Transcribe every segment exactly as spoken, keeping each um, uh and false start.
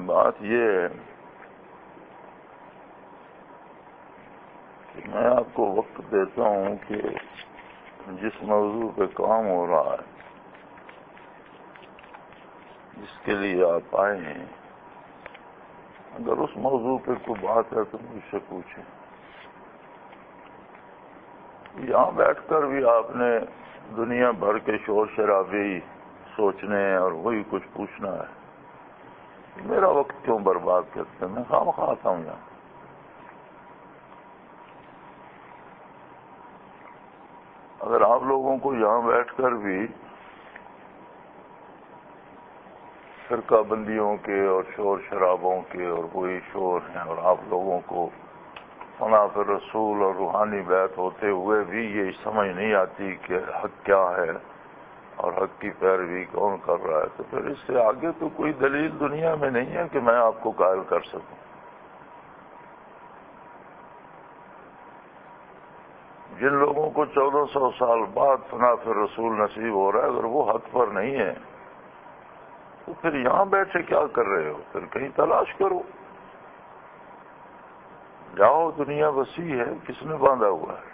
بات یہ ہے کہ میں آپ کو وقت دیتا ہوں کہ جس موضوع پہ کام ہو رہا ہے، جس کے لیے آپ آئے ہیں، اگر اس موضوع پہ کوئی بات ہے تو مجھ سے پوچھیں۔ یہاں بیٹھ کر بھی آپ نے دنیا بھر کے شور شرابے سوچنے اور وہی کچھ پوچھنا ہے، میرا وقت کیوں برباد کرتے ہیں؟ میں خواہ آتا ہوں یہاں۔ اگر آپ لوگوں کو یہاں بیٹھ کر بھی فرقہ بندیوں کے اور شور شرابوں کے اور وہی شور ہیں، اور آپ لوگوں کو ثنا پر رسول اور روحانی بیعت ہوتے ہوئے بھی یہ سمجھ نہیں آتی کہ حق کیا ہے اور حق کی پیروی کون کر رہا ہے، تو پھر اس سے آگے تو کوئی دلیل دنیا میں نہیں ہے کہ میں آپ کو قائل کر سکوں۔ جن لوگوں کو چودہ سو سال بعد ثنا پر رسول نصیب ہو رہا ہے، اگر وہ حق پر نہیں ہے تو پھر یہاں بیٹھے کیا کر رہے ہو؟ پھر کہیں تلاش کرو، جاؤ، دنیا وسیع ہے، کس نے باندھا ہوا ہے؟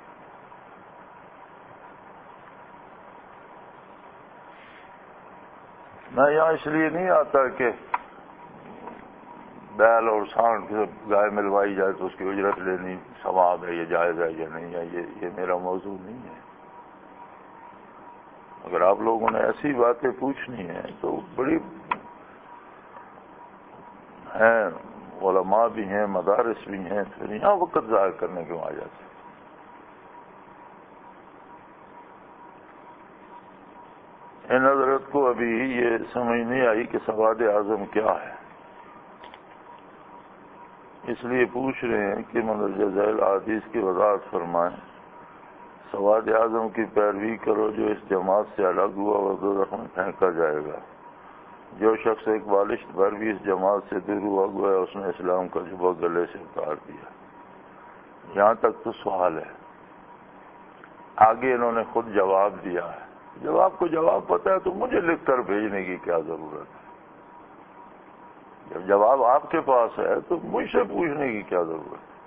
میں یہاں اس لیے نہیں آتا کہ بیل اور سانڈ کی گائے ملوائی جائے تو اس کی اجرت لینی ثواب ہے، یہ جائز ہے یا نہیں ہے، یہ یہ میرا موضوع نہیں ہے۔ اگر آپ لوگوں نے ایسی باتیں پوچھنی ہیں تو بڑی ہیں، علماء بھی ہیں، مدارس بھی ہیں، پھر یہاں وقت ضائع کرنے کیوں آ جاتے؟ ان حضرت کو ابھی یہ سمجھ نہیں آئی کہ سواد اعظم کیا ہے، اس لیے پوچھ رہے ہیں کہ مندرجہ ذیل احادیث کی وضاحت فرمائیں۔ سواد اعظم کی پیروی کرو، جو اس جماعت سے الگ ہوا وہ دوزخ میں پھینکا جائے گا۔ جو شخص ایک بالشت بھر بھی اس جماعت سے دور ہوا گیا، اس نے اسلام کا جبہ گلے سے اتار دیا۔ یہاں تک تو سوال ہے، آگے انہوں نے خود جواب دیا ہے۔ جب آپ کو جواب پتہ ہے تو مجھے لکھ کر بھیجنے کی کیا ضرورت ہے؟ جب جواب آپ کے پاس ہے تو مجھ سے پوچھنے کی کیا ضرورت ہے؟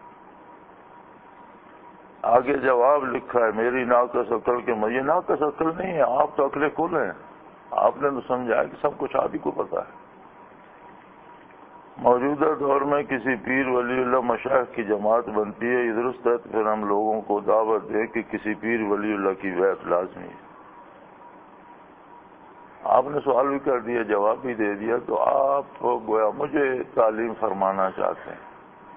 آگے جواب لکھا ہے، میری ناقص عقل کے مجھے ناقص عقل نہیں ہے، آپ تو عقل کھل ہیں، آپ نے تو سمجھا کہ سب کچھ آپ ہی کو پتا ہے۔ موجودہ دور میں کسی پیر ولی اللہ مشائخ کی جماعت بنتی ہے، یہ درست ہے، تو پھر ہم لوگوں کو دعوت دیں کہ کسی پیر ولی اللہ کی بیعت لازمی ہے۔ آپ نے سوال بھی کر دیا، جواب بھی دے دیا، تو آپ گویا مجھے تعلیم فرمانا چاہتے ہیں۔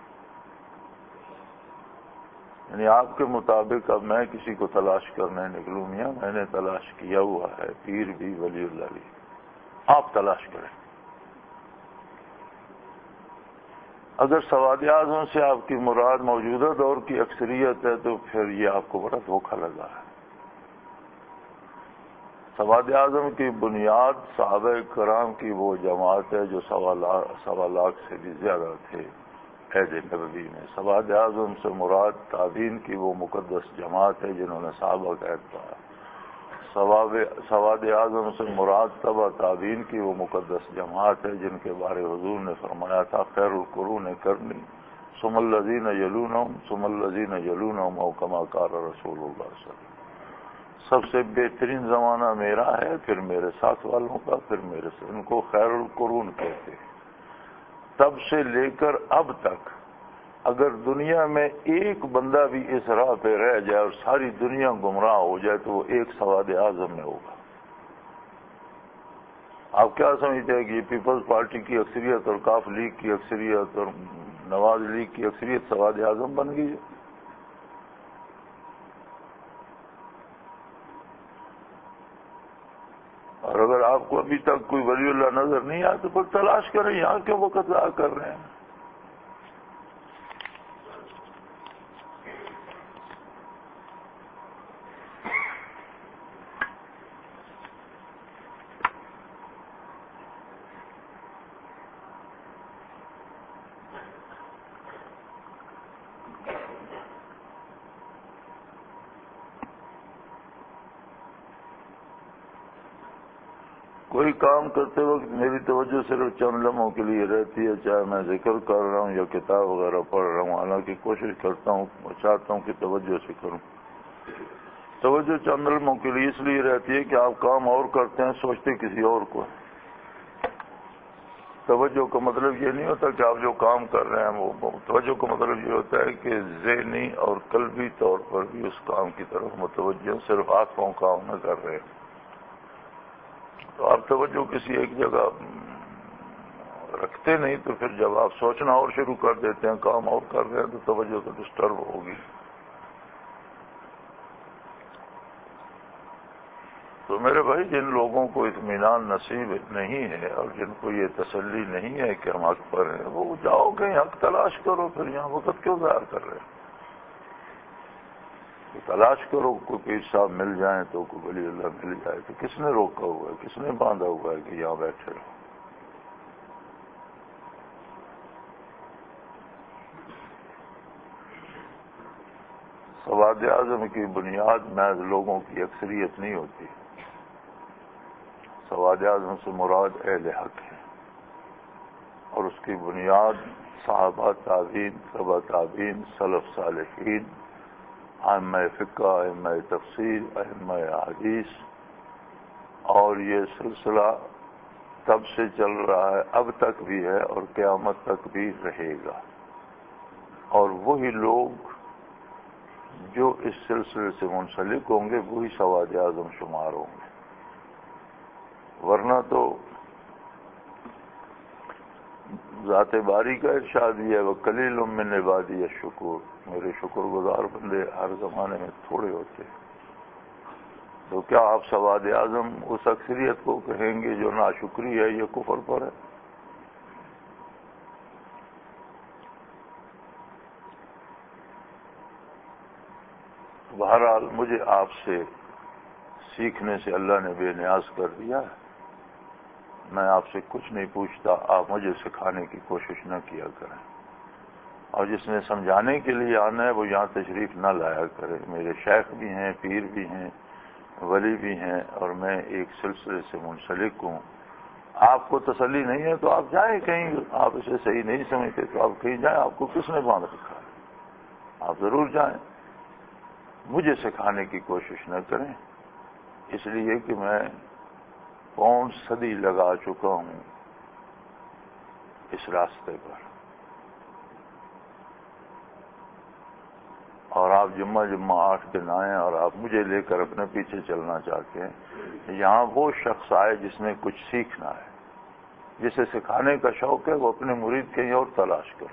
یعنی آپ کے مطابق اب میں کسی کو تلاش کرنے نکلوں؟ میاں میں نے تلاش کیا ہوا ہے، پیر بھی ولی اللہ بھی، آپ تلاش کریں۔ اگر سواد اعظم سے آپ کی مراد موجودہ دور کی اکثریت ہے تو پھر یہ آپ کو بڑا دھوکہ لگا ہے۔ سواد اعظم کی بنیاد صحابہ کرام کی وہ جماعت ہے جو سوا لاکھ سوا لاکھ سے بھی زیادہ تھے عہد نبوی میں۔ سواد اعظم سے مراد تابعین کی وہ مقدس جماعت ہے جنہوں نے صحابہ کا عہد پایا۔ سواد اعظم سے مراد تبع تابعین کی وہ مقدس جماعت ہے جن کے بارے حضور نے فرمایا تھا، خیر القرون قرنی ثم الذین یلونہم ثم الذین یلونہم او کما قال رسول اللہ صلی اللہ علیہ وسلم۔ سب سے بہترین زمانہ میرا ہے، پھر میرے ساتھ والوں کا، پھر میرے سے، ان کو خیر القرون کہتے ہیں۔ تب سے لے کر اب تک اگر دنیا میں ایک بندہ بھی اس راہ پہ رہ جائے اور ساری دنیا گمراہ ہو جائے تو وہ ایک سواد اعظم میں ہوگا۔ آپ کیا سمجھتے ہیں کہ یہ پیپلز پارٹی کی اکثریت اور کاف لیگ کی اکثریت اور نواز لیگ کی اکثریت سواد اعظم بن گئی ہے؟ اور اگر آپ کو ابھی تک کوئی ولی اللہ نظر نہیں آیا تو پھر تلاش کریں، یہاں کیوں وقت ضائع کر رہے ہیں؟ کوئی کام کرتے وقت میری توجہ صرف چند لمحوں کے لیے رہتی ہے، چاہے میں ذکر کر رہا ہوں یا کتاب وغیرہ پڑھ رہا ہوں، حالانکہ کوشش کرتا ہوں چاہتا ہوں کہ توجہ سے کروں۔ توجہ چند لمحوں کے لیے اس لیے رہتی ہے کہ آپ کام اور کرتے ہیں، سوچتے کسی اور کو۔ توجہ کا مطلب یہ نہیں ہوتا کہ آپ جو کام کر رہے ہیں وہ، توجہ کا مطلب یہ ہوتا ہے کہ ذہنی اور قلبی طور پر بھی اس کام کی طرف متوجہ، صرف ہاتھ پاؤں کام نہ کر رہے ہیں۔ تو آپ توجہ کسی ایک جگہ رکھتے نہیں، تو پھر جب آپ سوچنا اور شروع کر دیتے ہیں، کام اور کر رہے ہیں، تو توجہ تو ڈسٹرب ہوگی۔ تو میرے بھائی، جن لوگوں کو اطمینان نصیب نہیں ہے اور جن کو یہ تسلی نہیں ہے کہ ہم حق پر ہیں، وہ جاؤ کہیں حق تلاش کرو، پھر یہاں وقت کیوں ضائع کر رہے ہیں؟ تلاش کرو، کوئی پیر صاحب مل جائیں تو کوئی ولی اللہ مل جائے، تو کس نے روکا ہوا ہے، کس نے باندھا ہوا ہے کہ یہاں بیٹھے رہو؟ سواد اعظم کی بنیاد محض لوگوں کی اکثریت نہیں ہوتی۔ سواد اعظم سے مراد اہل حق ہے، اور اس کی بنیاد صحابہ تابعین، تبع تابعین، سلف صالحین، ائمہ فقہ، ائمہ تفسیر، ائمہ حدیث، اور یہ سلسلہ تب سے چل رہا ہے، اب تک بھی ہے اور قیامت تک بھی رہے گا۔ اور وہی لوگ جو اس سلسلے سے منسلک ہوں گے وہی سواد اعظم شمار ہوں گے، ورنہ تو ذات باری کا ارشاد بھی ہے، وَقَلِيلٌ مِّنْ عِبَادِيَ الشُّكُورُ، میرے شکر گزار بندے ہر زمانے میں تھوڑے ہوتے ہیں۔ تو کیا آپ سواد اعظم اس اکثریت کو کہیں گے جو ناشکری ہے، یہ کفر پر ہے؟ بہرحال مجھے آپ سے سیکھنے سے اللہ نے بے نیاز کر دیا ہے، میں آپ سے کچھ نہیں پوچھتا، آپ مجھے سکھانے کی کوشش نہ کیا کریں، اور جس نے سمجھانے کے لیے آنا ہے وہ یہاں تشریف نہ لایا کرے۔ میرے شیخ بھی ہیں، پیر بھی ہیں، ولی بھی ہیں، اور میں ایک سلسلے سے منسلک ہوں۔ آپ کو تسلی نہیں ہے تو آپ جائیں کہیں، آپ اسے صحیح نہیں سمجھتے تو آپ کہیں جائیں، آپ کو کس نے باندھ رکھا ہے؟ آپ ضرور جائیں، مجھے سکھانے کی کوشش نہ کریں، اس لیے کہ میں پون صدی لگا چکا ہوں اس راستے پر، اور آپ جمعہ جمعہ آٹھ دن آئیں اور آپ مجھے لے کر اپنے پیچھے چلنا چاہتے ہیں۔ یہاں وہ شخص آئے جس نے کچھ سیکھنا ہے، جسے سکھانے کا شوق ہے، وہ اپنے مرید کہیں اور تلاش کرے۔